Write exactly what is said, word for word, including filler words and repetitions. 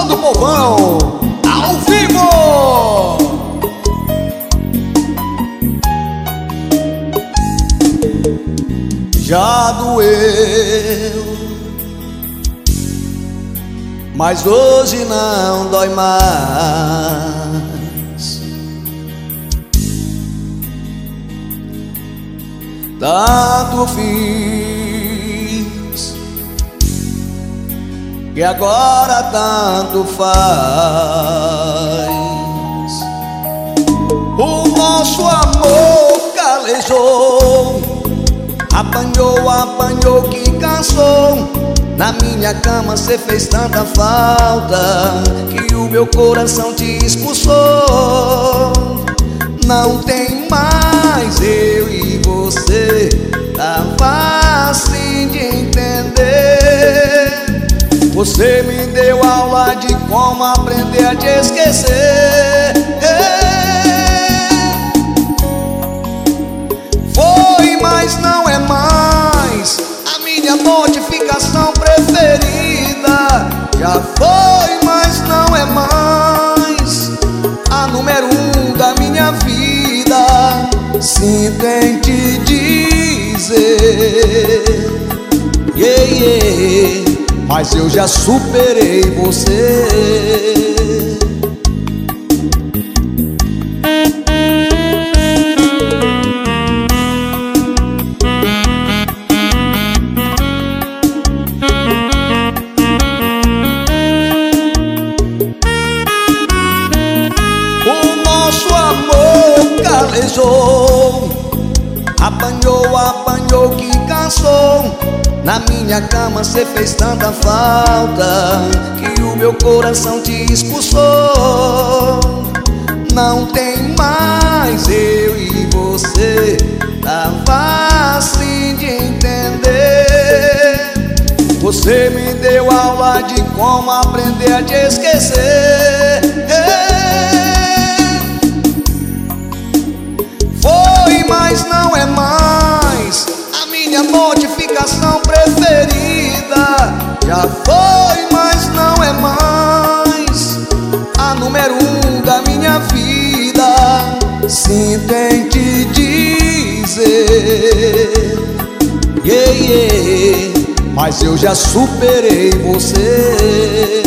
todo o povão, ao vivo. Já doeu, mas hoje não dói mais. Tanto fiz que agora tanto faz. O nosso amor calejou, apanhou, apanhou que cansou. Na minha cama cê fez tanta falta que o meu coração te expulsou. Não tem mais eu e você, tava assim de entender. Você me deu aula de como aprender a te esquecer. Foi, mas não é mais a minha notificação preferida. Já foi, mas não é mais a número um da minha vida. Sinto em te dizer, yeah, yeah, mas eu já superei você. Nosso amor calejou, apanhou, apanhou que cansou. Na minha cama cê fez tanta falta que o meu coração te expulsou. Não tem mais eu e você, tava assim de entender. Você me deu aula de como aprender a te esquecer. Foi, mas não é mais a minha notificação preferida. Já foi, mas não é mais a número um da minha vida. Sinto em te dizer, yeah, yeah, mas eu já superei você.